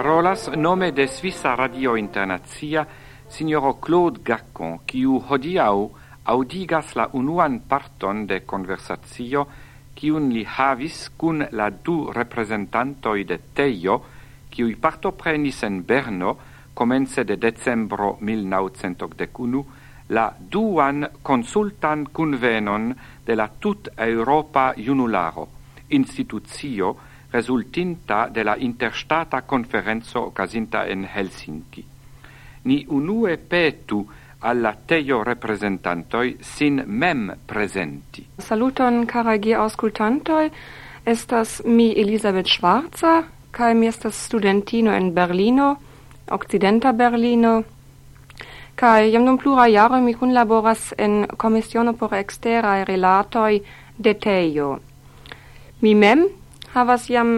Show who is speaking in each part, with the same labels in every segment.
Speaker 1: Parolas nome de Svissa Radio Internazia signoro Claude Gacon, kiu hodiaŭ audigas la unuan parton de conversazio kiun li havis kun la du reprezentantoj de Tejo, kiuj partoprenis en Berno komence de decembro 1981 la duan konsultan kunvenon de la tut-Europa junularo, institucio resultinta de la interstata conferenzo okazinta en Helsinki. Ni unue petu alla Tejo reprezentantoj sin mem presenti.
Speaker 2: Saluton, caragi auscultantoj, estas mi Elisabeth Schwarza, kaj mi estas studentino en Berlino, Occidenta Berlino, kaj jam dum pluraj jaroj mi kunlaboras en Komisiono por eksteraj rilatoj de Tejo. Mi mem havas jam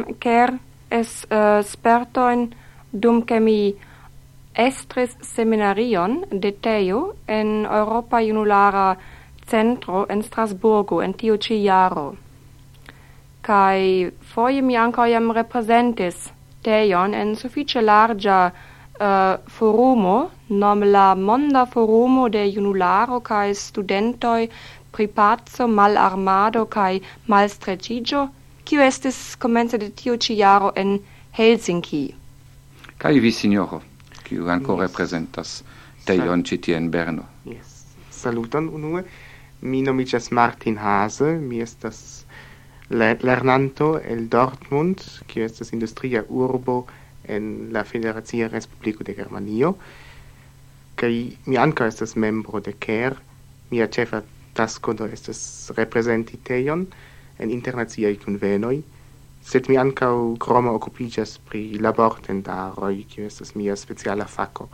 Speaker 2: spertojn dum ke mi estris seminarion de Tejo en Europa Junulara Centro en Strasburgo en tiu ĉi jaro. Kaj foje mi ankaŭ jam reprezentis Tejon en sufiĉe larĝa forumo, nom la Monda Forumo de Junularo kaj studentoj pri paco, malarmado kaj malstreĉiĝo, kiu estis komence de tiu ĉi jaro en Helsinki.
Speaker 1: Kaj vi, signoro, kiu ankaŭ reprezentas Tejon ĉi tie en Berno?
Speaker 3: Yes. Saluton unue. Mi nomiĝas Martin Hase, mi estas lernanto el Dortmund, kiu estas industria urbo en la Federacia Respubliko de Germanio, kaj mi ankaŭ estas membro de KER. Mia ĉefa tasko do estas reprezenti Tejon en internaciaj kunvenoj, sed mi ankaŭ krome okupiĝas pri labortendaroj, kiu estas mia speciala fako.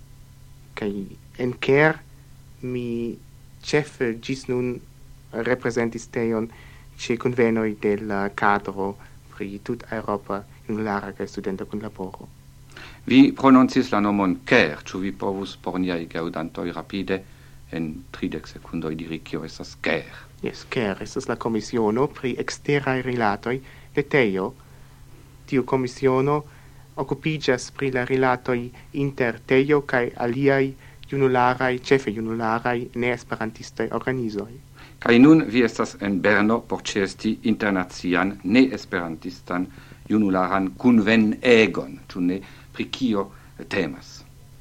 Speaker 3: Kaj en KER mi ĉefe ĝis nun reprezentis Tejon ĉe kunvenoj de la kadro pri tut-Eŭropa junulara kaj studenta kunlaboro.
Speaker 1: Vi prononcis la nomon KER, ĉu vi povus por niaj gaŭdantoj rapide en 30 sekundoj diri kio estas KER?
Speaker 3: Yes, KER estas la komisiono pri eksteraj rilatoj de Tejo. Tiu komisiono okupiĝas pri la rilatoj inter Tejo kaj aliaj junularaj, ĉefe junularaj neesperantistaj organizoj.
Speaker 1: Kaj nun vi estas en Berno por ĉeesti internacian neesperantistan junularan kunvenegon, ĉu ne, pri kio temas?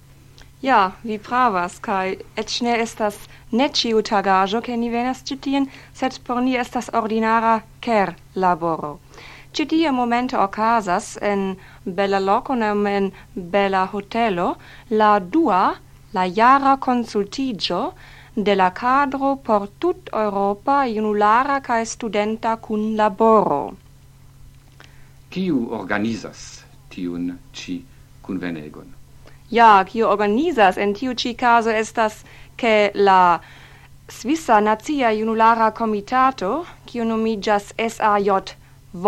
Speaker 2: Ja, vi pravas, kaj eĉ ne estas ne ĉiu tagaĵo, ke ni venas ĉi tien, sed por ni estas ordinara KER-laboro. Ĉi tie momente okazas en bela loko, en bela hotelo, la jara konsultiĝo de la kadro por tut-Eŭropa junulara kaj studenta kunlaboro.
Speaker 1: Kiu organizas tiun ĉi kunvenegon?
Speaker 2: Ja, kiu organizas en tiu ĉi kazo estas ke la Svissa Nacia Junulara Komitato, kiu nomiĝas SAJV,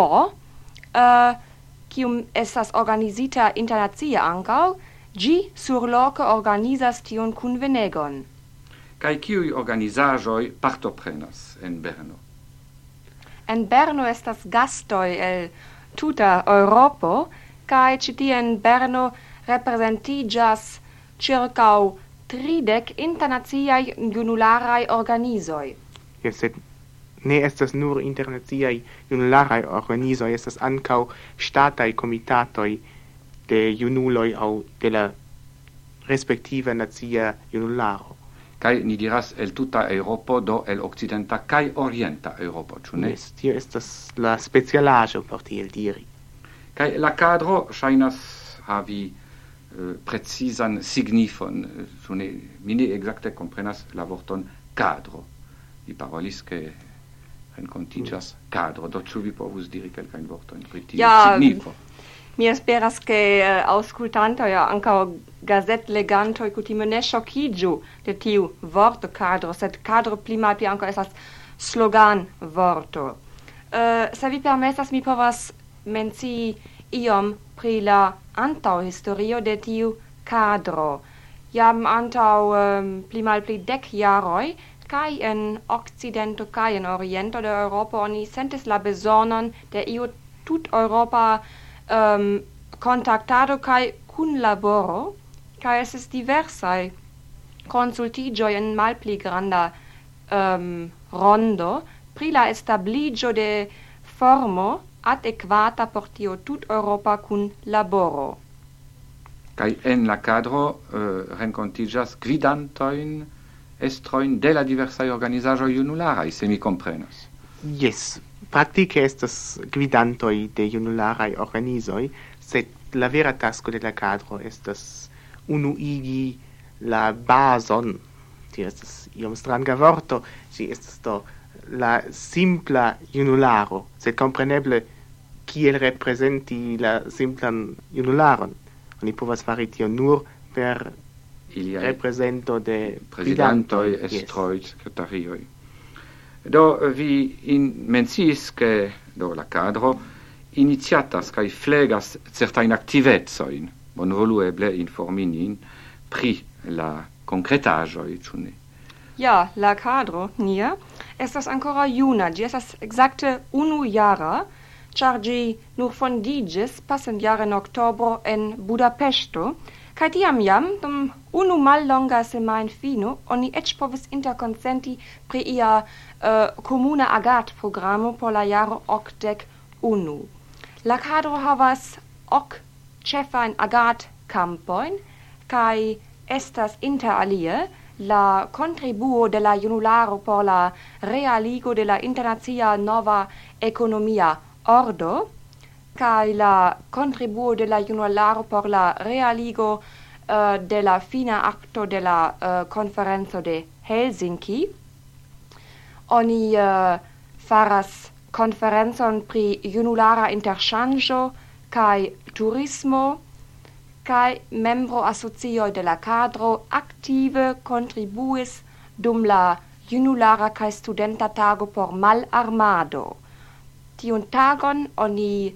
Speaker 2: kiu estas organizita internacia ankaŭ, ĝi surloke organizas tiun kunvenegon.
Speaker 1: Kaj kiuj organizaĵoj partoprenas en Berno?
Speaker 2: En Berno estas gastoj el tuta Eŭropo, kaj ĉi tie en Berno reprezentiĝas ĉirkaŭ 30 internaciaj junularaj organizoj.
Speaker 3: Yes, sed ne estas nur internaciaj junularaj organizoj, estas ankaŭ ŝtataj komitatoj de junuloj aŭ de la respektiva nacia junularo.
Speaker 1: Kaj ni diras el tuta Eŭropo, do el okcidenta kaj orienta Eŭropo, ĉu ne?
Speaker 3: Yes, tio estas la specialaĵo por tiel diri.
Speaker 1: Kaj la kadro ŝajnas havi precizan signifon, ĉu ne? Mi ne ekzakte komprenas la vorton kadro. Vi parolis ke renkontiĝas kadro, do ĉu vi povus diri kelkajn vortojn pri tiu signifo?
Speaker 2: Mi esperas ke aŭskultantoj ankaŭ gazetlegantoj kutime ne ŝokiĝu de tiu vorto kadro, sed kadro pli malpli ankaŭ estas slogan-vorto. Se vi permesas, mi povas mencii iom pri la antaŭhistorio de tiu kadro. Jam antaŭ pli malpli 10 jaroj kaj en okcidento kaj en oriento de Eŭropo oni sentis la bezonon de iu tut-Eŭropa contactado kai kunlaboro, kai es diversai consultigio in malpli granda rondo pri la establigio de formo adequata por tio tut Europa kun laboro.
Speaker 1: Kai en la cadro rencontigas gvidantoin, estroin de la diversai organizajo junularai, se mi comprenas.
Speaker 3: Yes, praktike estas gvidantoi de junularai organizoi, sed la vera tasko de la cadro estas unuigi la bason, tio estas iom stranga vorto, ĝi estas do la simpla junularo, sed compreneble kiel representi la simplan junularon. Oni povas fari tio nur per represento de
Speaker 1: presidentoi, estroi, secretarioi. Do vi menciis che do la cadro iniciatas kai flegas certain activetsoin, bonvolueble informinin pri la concretajoi, ĉu ne?
Speaker 2: Ja, la cadro, nia, estas ancora juna, gi estas exacte 1 jara, char gi nur fondigis passend jare in oktobro en Budapesto, kai tiam jam, dum 1 mallonga semain fino, oni ec povis interconsenti pri ia comuna agat-programo por la jaro 81. La cadro havas 8 cefain agat-campoin, kai estas inter alie la contribuo de la junularo por la realigo de la internacia nova economia ordo, kai la contribuo de la junularo por la realigo de la fina acto de la conferenzo de Helsinki. Oni faras conferenzon pri junulara interŝanĝo kai turismo, kai membro asocio de la cadro active contribuis dum la junulara kai studenta tago por malarmado. Tiun tagon oni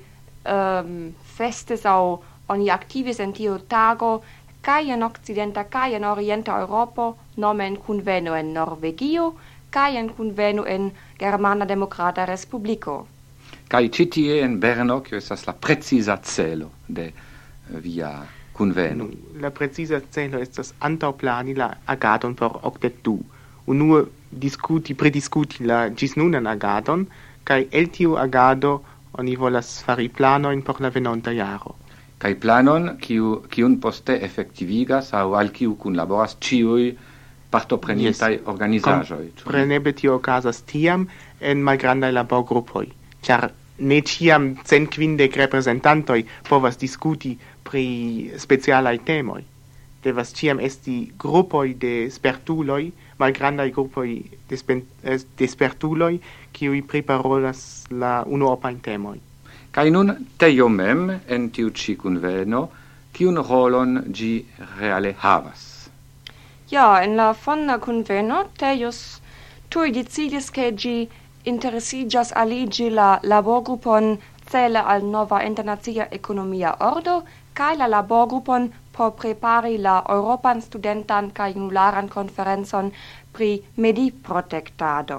Speaker 2: festes au oni activis en tiu tago kai en occidenta kai en orienta Europo nomen conveno en Norvegio kai en conveno en Germana Demokrata Respubliko.
Speaker 1: Kai ĉi tie en Berno, kio estas la preciza celo de via conveno.
Speaker 3: La precisa celo estas antaŭplani la agadon por 82. Unue prediskuti la ĝisnunan agadon, kaj el tiu agado oni volas fari planojn por la venonta jaro.
Speaker 1: Kaj planon, kiun poste efektivigas aŭ al kiu kunlaboras ĉiuj partoprenintaj organizaĵoj.
Speaker 3: Kompreneble tio okazas tiam en malgrandaj laborgrupoj, ĉar ne ĉiam 150 reprezentantoj povas diskuti pri specialaj temoj. Devas ĉiam esti grupoj de spertuloj, malgrandaj grupoj de spertuloj, kiuj priparolas la unuopajn temoj.
Speaker 1: Kaj nun tejo mem en tiu ĉi kunveno, kiun rolon ĝi reale havas?
Speaker 2: Ja, en la fonda conveno Tejos tuj decidis ke ĝi interesiĝas aligi la laborgrupon cele al nova internacia ekonomia ordo kaj la laborgrupon por prepari la Europan studentan kaj junularan konferencon pri mediprotektado.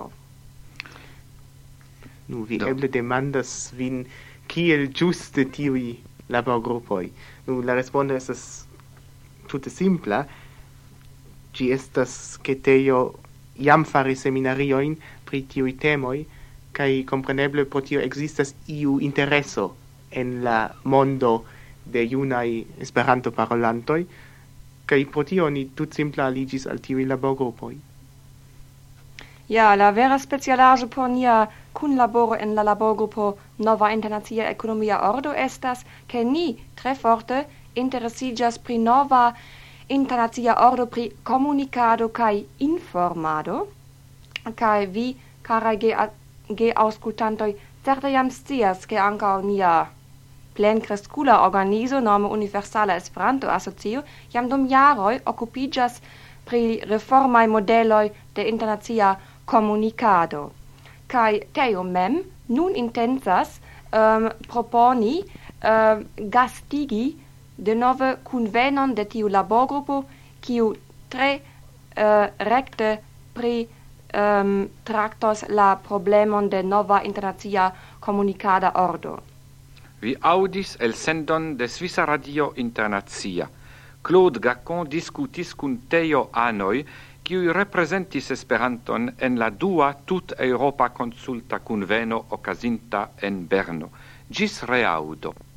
Speaker 3: Nu, vi eble demandas vin kiel ĝuste tiuj laborgrupoj. Nu, la respondo estas tute simpla. Ĝi estas ke Tejo jam faris seminariojn pri tiuj temoj, kaj kompreneble pro tio ekzistas iu intereso en la mondo de junaj Esperanto-parolantoj, kaj pro tio oni tutsimple aliĝis al tiuj laborgrupoj.
Speaker 2: Ja, la vera specialaĵo por nia kunlaboro en la laborgrupo Nova Internacia Ekonomia Ordo estas, ke ni tre forte interesiĝas pri nova internacia ordo pri komunikado kaj informado, kaj vi, karaj geaŭskultantoj, certe jam scias, ke ankaŭ nia plenkreskula organizo nome Universala Esperanto-Asocio jam dum jaroj okupiĝas pri reformaj modeloj de internacia komunikado. Kaj Tejo mem nun intencas proponi gastigi denove kunvenon de tiu laborgrupo, kiu tre rekte pri traktos la problemon de nova internacia komunikada ordo.
Speaker 1: Vi audis el sendon de Svissa Radio Internazia. Claude Gacon discutis cun Teo Anoi, kiui representis Esperanton en la dua tut Europa consulta conveno okazinta en Berno. Gis reaudo.